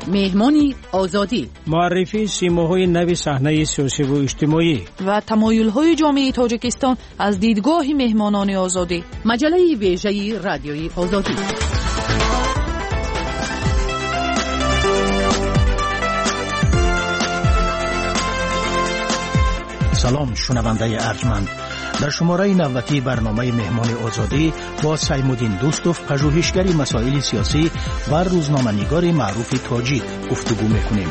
مهمانی آزادی، معرفی سیماهای نوی صحنه سیاسی و اجتماعی و تمایل‌های جامعه تاجیکستان از دیدگاه مهمانان آزادی. مجله ویژه رادیوی آزادی. سلام شنونده ارجمند، در شماره 90 برنامه مهمان آزادی با سیمودین دوستوف، پژوهشگر مسائل سیاسی و روزنامه‌نگار معروف تاجیک گفتگو میکنیم.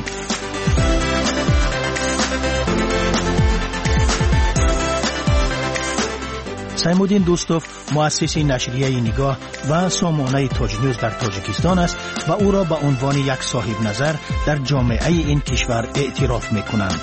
سیمودین دوستوف مؤسس نشریه نگاه و سامانه تاج نیوز در تاجیکستان است و او را به عنوان یک صاحب نظر در جامعه این کشور اعتراف میکنند.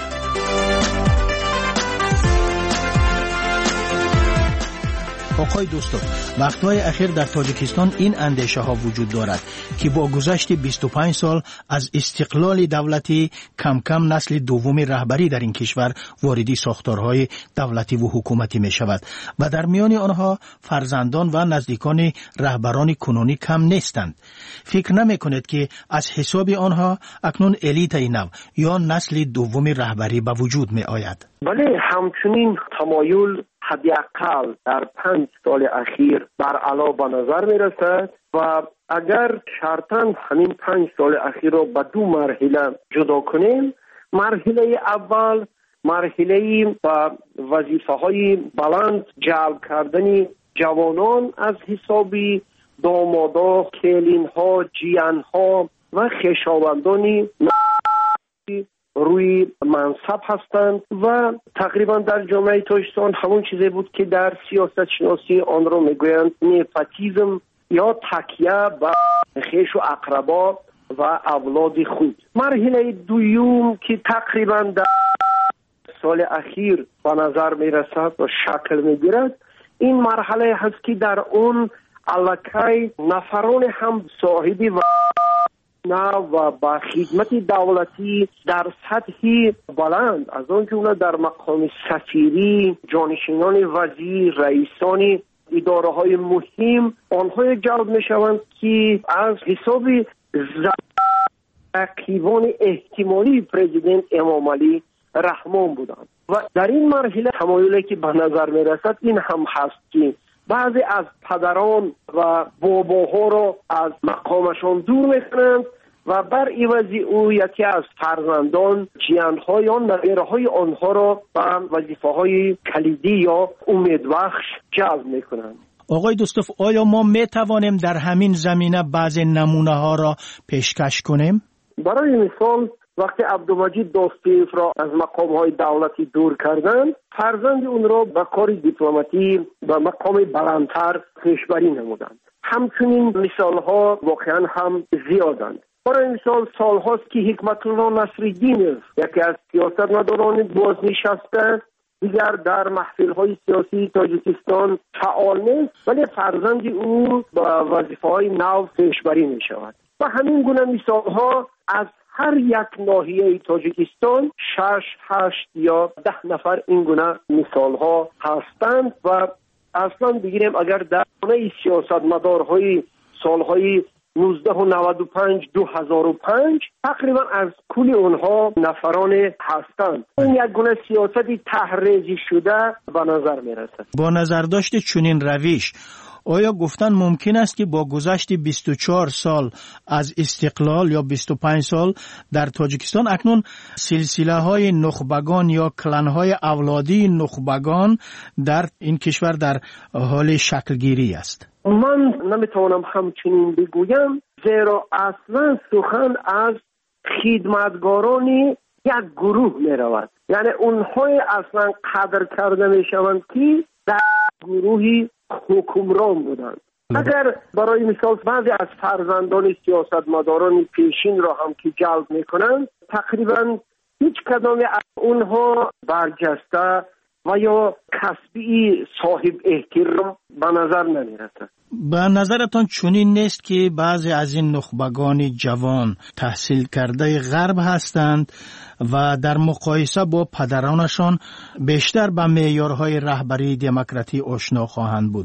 آقای دوستوف، وقتهای اخیر در تاجیکستان این اندیشه ها وجود دارد که با گذشت 25 سال از استقلال دولتی کم کم نسل دوم رهبری در این کشور واردی ساختارهای دولتی و حکومتی می شود و در میان آنها فرزندان و نزدیکان رهبران کنونی کم نیستند. فکر نمی کنید که از حساب آنها اکنون الیت نو یا نسل دوم رهبری به وجود می آید؟ بله، همچنین تمایل حداقل در 5 سال اخیر بر علا به نظر می رسد و اگر شرطاً همین 5 سال اخیر را به 2 مرحله جدا کنیم، مرحله اول مرحله با وظیفه های بلند جلب کردن جوانان از حساب دامادا، کلینها، جیانها و خویشاوندان روی منصب هستند و تقریبا در جامعه تاجیکستان همون چیزی بود که در سیاست شناسی آن را میگویند نپوتیسم یا تکیه به خویش و اقربا و اولاد خود. مرحله دوم که تقریبا در سال اخیر به نظر میرسد و شکل میگیرد، این مرحله هست که در اون الکی نفران هم صاحبی و و با خدمت دولتی در سطح بلند، از آن جمله در مقام سفیری، جانشینان وزیر، رئیسان اداره های مهم، آنها جلب می شوند که از حساب رقیبان احتمالی پرزیدنت امام علی رحمان بودند. و در این مرحله تمایلی که به نظر می رسد این هم هست که بعضی از پدران و باباها را از مقامشان دور میکنند و بر عوض او یکی از فرزندان جیانها یا نوه‌های آنها را به وظیفه‌های کلیدی یا امیدبخش جلب میکنند. آقای دوستوف، آیا ما میتوانیم در همین زمینه بعضی نمونه ها را پیشکش کنیم؟ برای مثال وقتی عبدالمجید دوستیف را از مقام‌های دولتی دور کردند، فرزند اون را به کار دیپلماتی و مقام بلندتر پیشبری نمودند. همچنین مثال‌ها واقعا هم زیادند. برای مثال سال‌هاست که حکمت الله نصرالدین یکی از سیاستمداران بازنشسته دیگر در محفل‌های سیاسی تاجیکستان فعال نیست، ولی فرزند او با وظیفه‌های نو پیشبری می‌شود. و همین گونه مثال‌ها از هر یک ناحیه تاجیکستان 6، 8 یا 10 نفر این گونه مثال‌ها هستند و اصلا بگیریم اگر در گونه سیاستمدارهای سال‌های 1995 2005 تقریبا از کل اونها نفران هستند. این یک گونه سیاستی تحریزی شده به نظر میرسد. با نظر داشت چنین روش، آیا گفتن ممکن است که با گذشت 24 سال از استقلال یا 25 سال در تاجیکستان اکنون سلسله های نخبگان یا کلان های اولادی نخبگان در این کشور در حال شکلگیری است؟ من نمیتوانم همچنین بگویم، زیرا اصلا سخن از خدمتگاران یک گروه می رود. یعنی اونهای اصلا قدر کرده می شوند که در گروهی حکمران بودند. اگر برای مثال بعضی از فرزندان سیاستمداران پیشین را هم که جلب می کنند، تقریبا هیچ کدام از اونها برجسته و یا کسبی صاحب احترام به نظر نمی رسد. به نظرتان چنین نیست که بعضی از این نخبگان جوان تحصیل کرده غرب هستند و در مقایسه با پدرانشان بیشتر به معیارهای رهبری دموکراتی آشنا خواهند بود؟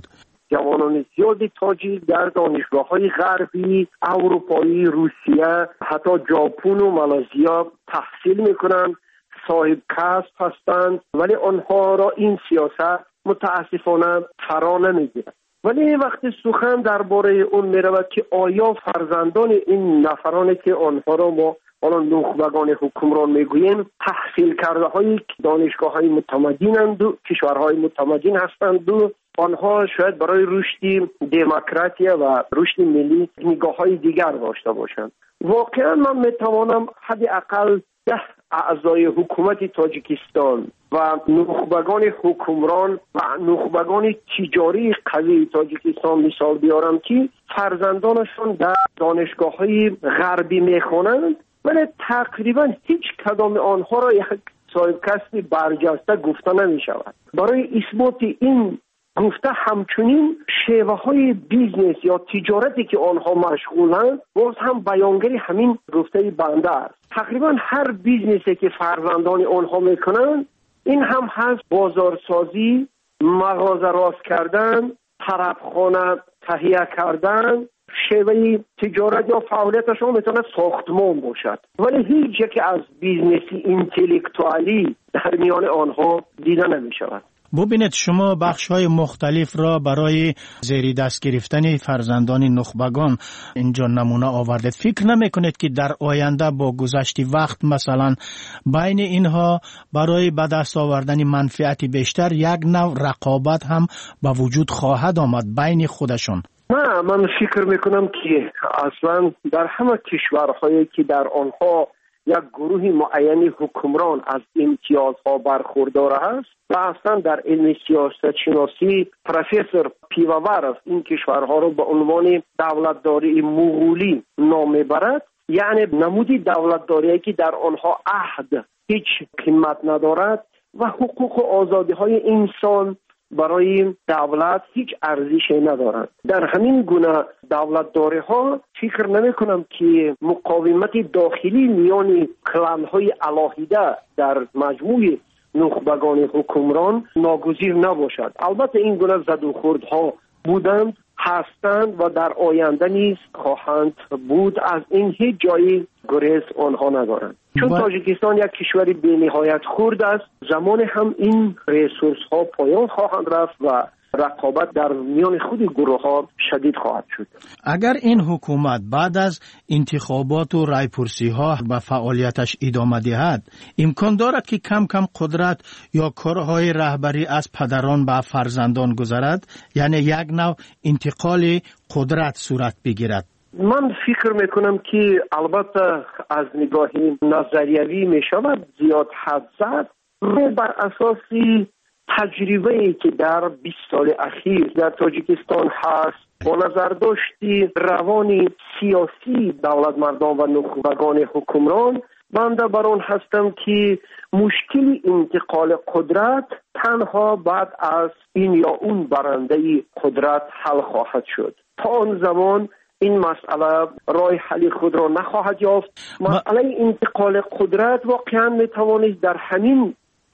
جوانان زیادی تاجیک در دانشگاه‌های غربی، اروپایی، روسیه، حتی ژاپن و مالزیا تحصیل میکنند، صاحب کسب هستند، ولی آنها را این سیاست متاسفانه فرا نمیگیرد. ولی وقتی سخن درباره اون میرود که آیا فرزندان این نفرانی که آنها را ما حالا نخبگان حکمران میگوییم تحصیل کرده های دانشگاه های متمدنند و کشورهای متمدن هستند و آنها شاید برای رشد دموکراسی و رشد ملی نگاه های دیگر داشته باشند. واقعا من میتوانم حداقل 10 اعضای حکومت تاجیکستان و نخبگان حکمران و نخبگان تجاری قوی تاجیکستان مثال بیارم که فرزندانشون در دانشگاه‌های غربی میخوانند، ولی تقریبا هیچ کدام آنها را یک صاحب کسب برجسته گفته نمی شود. برای اثبات این گفته همچنین شیوه های بیزنس یا تجارتی که آنها مشغولند باز هم بیانگری همین گفته بنده است. تقریبا هر بیزنسی که فرزندان آنها میکنند این هم هست بازارسازی، مغازه راست کردن، طرفخانه تهیه کردن. شیوه تجارت یا فعالیتشون میتونه ساختمان باشد، ولی هیچ یک از بیزنسی اینتלקتوالی در میان آنها دیده نمی شود. ببینید شما بخش‌های مختلف را برای زیر دست گرفتن فرزندان نخبگان اینجا نمونه آوردید. فکر نمی‌کنید که در آینده با گذشت وقت مثلا بین اینها برای به دست آوردن منفعت بیشتر یک نوع رقابت هم به وجود خواهد آمد بین خودشون؟ نه، من فکر میکنم که اصلا در همه کشورهایی که در آنها یک گروه معینی حکمران از امتیازها برخوردار است و اصلا در علم سیاست شناسی پروفسور پیوورف این کشورها را به عنوان دولتداری مغولی نام میبرد، یعنی نمودی دولتداری که در آنها عهد هیچ قیمت ندارد و حقوق و آزادی های انسان برای دولت هیچ ارزشی ندارند. در همین گونه دولتداری ها فکر نمی کنم که مقاومت داخلی میان کلان های علاهیده در مجموع نخبگان حکمران ناگزیر نباشد. البته این گونه زد و خوردها بودند، هستند و در آینده نیز خواهند بود. از این هیچ جایی گریز آنها ندارند، چون تاجیکستان یک کشوری بی نهایت خرد است. زمان هم این ریسورس ها پایان خواهند رفت و رقابت در میان خود گروه ها شدید خواهد شد. اگر این حکومت بعد از انتخابات و رایپرسی ها به فعالیتش ادامه دهد، امکان دارد که کم کم قدرت یا کارهای رهبری از پدران به فرزندان گذرد، یعنی یک نوع انتقال قدرت صورت بگیرد. من فکر میکنم که البته از نگاه نظریوی میشود زیاد حد زد، بر اساسی تجربه‌ای که در 20 سال اخیر در تاجیکستان هست با نظر داشتی روان سیاسی دولت مردان و نخبگان حکمران، بنده بر آن هستم که مشکل انتقال قدرت تنها بعد از این یا اون برنده قدرت حل خواهد شد. تا آن زمان این مسئله راه حل خود را نخواهد یافت. مسئله انتقال قدرت واقعا میتوانید در همین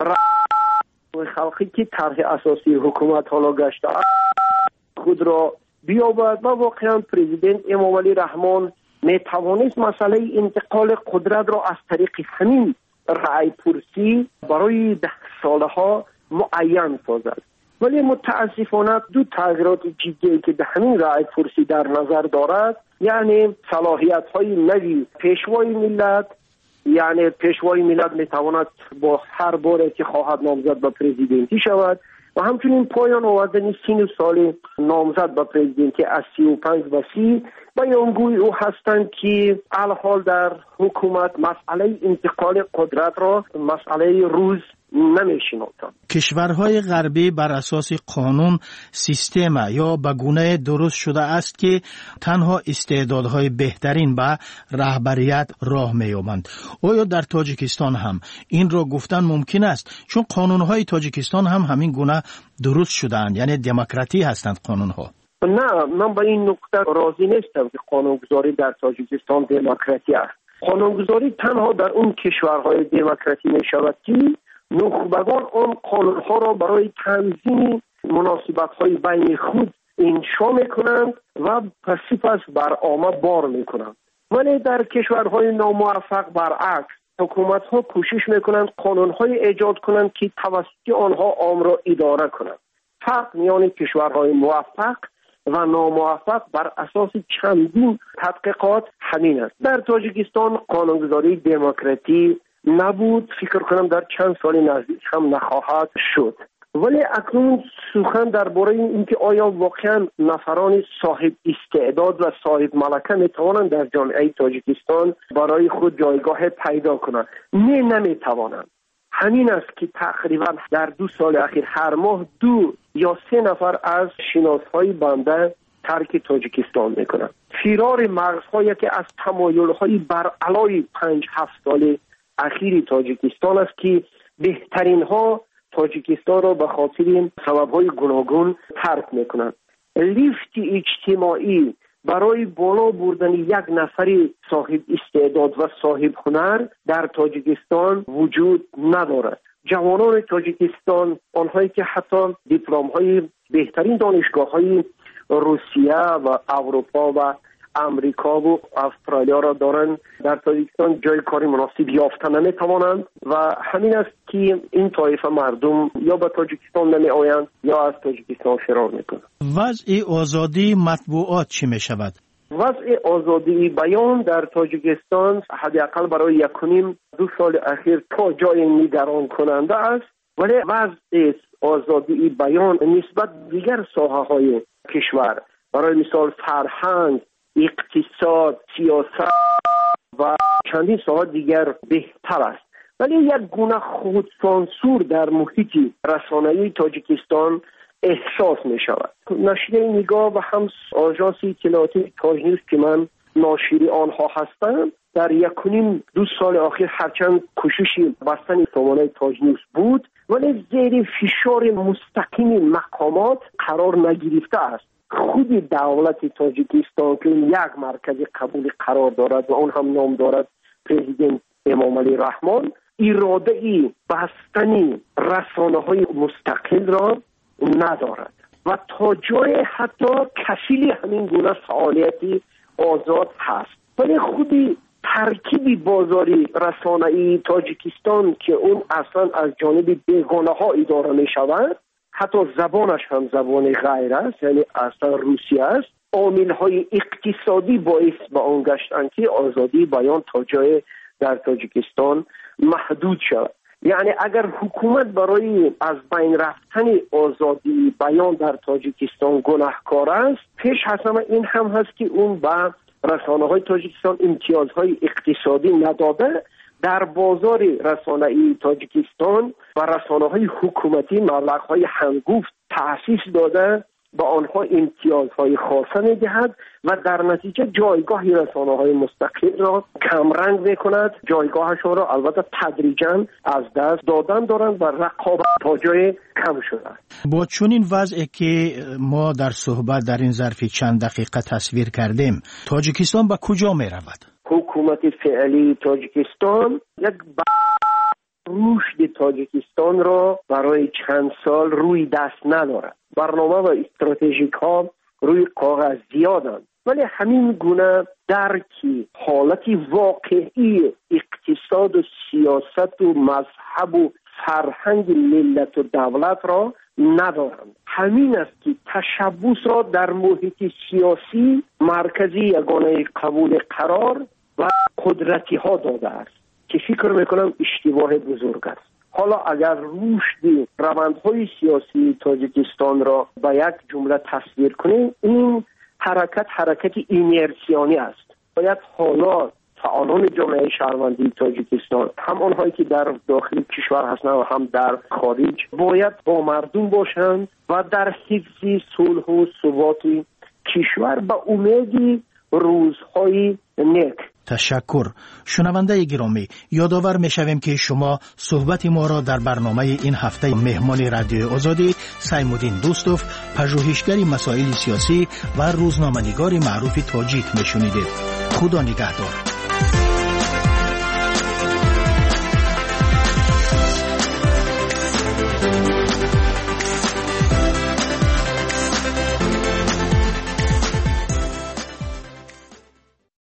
خلقی که طرح اساسی حکومت حالا گشته خود را بیابد و واقعا پرزیدنت امام علی رحمان میتوانست مسئله انتقال قدرت را از طریق همین رأی پرسی برای 10 سالها معین سازد. ولی متاسفانه دو تغییرات جدی که به همین رأی پرسی در نظر دارد، یعنی صلاحیت های نوی پیشوای ملت، یعنی پیشوای ملت میتواند با هر باره که خواهد نامزد به پرزیدنتی شود و همچنین پایان آوردن سن سال نامزد به پرزیدنتی از 35 به 30. بیانگوی او هستند که الحال در حکومت مسئله انتقال قدرت را مسئله روز نمیشناسند. کشورهای غربی بر اساس قانون سیستم یا به گونه درست شده است که تنها استعدادهای بهترین به رهبریت راه می‌یابند. آیا در تاجیکستان هم این را گفتن ممکن است؟ چون قانونهای تاجیکستان هم همین گونه درست شده‌اند، یعنی دموکراتی هستند قانونها. نه، من به این نکته راضی نیستم که قانونگذاری در تاجیکستان دموکراتی است. قانونگذاری تنها در اون کشورهای دموکراتی می شود که نخبگان آن قانونها را برای تنظیم مناسبت‌های بین خود انشا میکنند و پس برآمد بار میکنند. ولی در کشورهای ناموفق برعکس، حکومت ها کوشش میکنند قانون های ایجاد کنند که توسط آنها عام را اداره کنند. فرق میان کشورهای موفق و ناموفق بر اساس چندین تحقیقات همین است. در تاجیکستان قانونگذاری دموکراتی نبود، فکر کنم در چند سال نزدیک هم نخواهد شد. ولی اکنون سخن درباره اینکه آیا واقعا نفران صاحب استعداد و صاحب ملکه میتوانند در جامعه تاجیکستان برای خود جایگاه پیدا کنند؟ نمیتوانند. همین است که تقریبا در 2 سال اخیر هر ماه 2 یا 3 نفر از شناسهای بنده ترک تاجیکستان میکنند. فرار مغزهایی که از تمایلهای بر علای 5-7 سال اخیر تاجیکستان است که بهترین ها تاجیکستان را به خاطر سبب‌های گوناگون ترک میکنند. لیفت اجتماعی برای بالا بردن یک نفر صاحب استعداد و صاحب هنر در تاجیکستان وجود ندارد. جوانان تاجیکستان، آنهایی که حتی دیپلم‌های بهترین دانشگاه‌های روسیه و اروپا و امریکا و استرالیا را دارند، در تاجیکستان جای کاری مناسب یافتن نمی‌توانند و همین است که این طایفه مردم یا به تاجیکستان نمی‌آیند یا از تاجیکستان فرار می‌کنند. وضع آزادی مطبوعات چی می‌شود؟ وضع آزادی بیان در تاجیکستان حداقل برای 1.5-2 سال اخیر تا جای نگران کننده است، ولی وضع آزادی بیان نسبت دیگر ساحه‌های کشور، برای مثال فرهنگ، اقتصاد، سیاست و چندین ساحه دیگر بهتر است. ولی یک گونه خودسانسور در محیط رسانه‌ای تاجیکستان احساس می شود. نشریه نگاه و هم آژانس اطلاعاتی تاج نیوز که من ناشری آنها هستم، در 1.5-2 سال اخیر هرچند کوششی بستن سامانه تاج نیوز بود، ولی زیر فشار مستقیم مقامات قرار نگرفته است. خود دولت تاجیکستان که یک مرکز قبول قرار دارد و اون هم نام دارد پرزیدنت امام علی رحمان، اراده ای بستن رسانه‌های مستقل را ندارد و تا جای حتی کفیل همین گونه فعالیتی آزاد هست. ولی خودی ترکیب بازاری رسانه‌ای تاجیکستان که اون اصلا از جانب بیگانه ها اداره می شود، حتی زبانش هم زبان غیر است، یعنی اصلا روسی است، عامل‌های اقتصادی باعث به آن گشتند که آزادی بیان تا جای در تاجیکستان محدود شود. یعنی اگر حکومت برای از بین رفتن آزادی بیان در تاجیکستان گناهکار است، پیش حسن این هم هست که اون به رسانه‌های تاجیکستان امتیازهای اقتصادی نداده، در بازار رسانه‌ای تاجیکستان و رسانه‌های حکومتی مبلغ‌های هنگفت تأسیس داده، با آنها امتیازهای خاصه می‌دهد و در نتیجه جایگاه رسانه‌های مستقل را کمرنگ می‌کند، جایگاهشان را البته تدریجاً از دست دادن دارند و رقابت تا جای کم شده. با چنین وضعی که ما در صحبت در این ظرف چند دقیقه تصویر کردیم، تاجیکستان به کجا می‌رود؟ حکومت فعلی تاجیکستان یک رشد تاجیکستان را برای چند سال روی دست ندارد. برنامه و استراتژیک ها روی کاغذ زیادند، ولی همین گونه درکی حالتی واقعی اقتصاد و سیاست و مذهب و فرهنگ ملت و دولت را ندارند. همین است که تشبث را در محیط سیاسی مرکزی یگانه قبول قرار و قدرتی ها داده است که فکر میکنم اشتباه بزرگ است. حالا اگر رشد روندهای سیاسی تاجیکستان را با یک جمله تصویر کنیم، این حرکت اینرسیانی است. باید حالا فعالان جامعه شهروندی تاجیکستان، هم آنهایی که در داخل کشور هستند و هم در خارج، باید با مردم باشند و در حفظ صلح و ثبات کشور به امید روزهای نیک. تشکر. شنونده گرامی، یادآور می‌شویم که شما صحبت ما را در برنامه این هفته مهمان رادیو آزادی سیمودین دوستوف، پژوهشگر مسائل سیاسی و روزنامه‌نگار معروف تاجیک میشنیدید. خدا نگهدار.